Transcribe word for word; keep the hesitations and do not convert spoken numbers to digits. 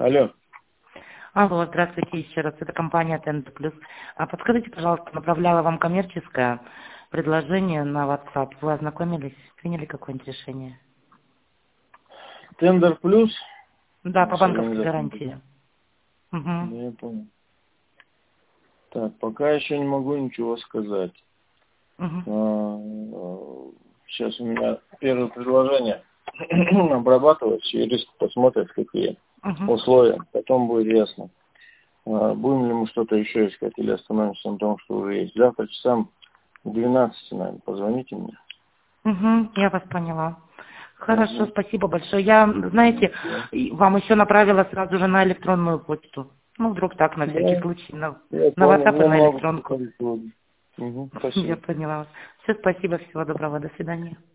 Алло. Алло, здравствуйте еще раз. Это компания Тендер Плюс. А подскажите, пожалуйста, направляла вам коммерческое предложение на WhatsApp. Вы ознакомились, приняли какое-нибудь решение? Тендер Плюс? Да, по банковской гарантии. Угу. Я понял. Так, пока еще не могу ничего сказать. Угу. Сейчас у меня первое предложение обрабатывается, юрист посмотрит, какие Угу. условия, потом будет ясно. Будем ли мы что-то еще искать или остановимся на том, что уже есть. Завтра часам в двенадцать, наверное, позвоните мне. Угу, я вас поняла. Хорошо, угу. Спасибо большое. Я, знаете, вам еще направила сразу же на электронную почту. Ну, вдруг так, на всякий Да, случай, на, я на понял, WhatsApp и я на могу. электронку. Угу, Я спасибо. поняла вас. Все, спасибо, всего доброго, до свидания.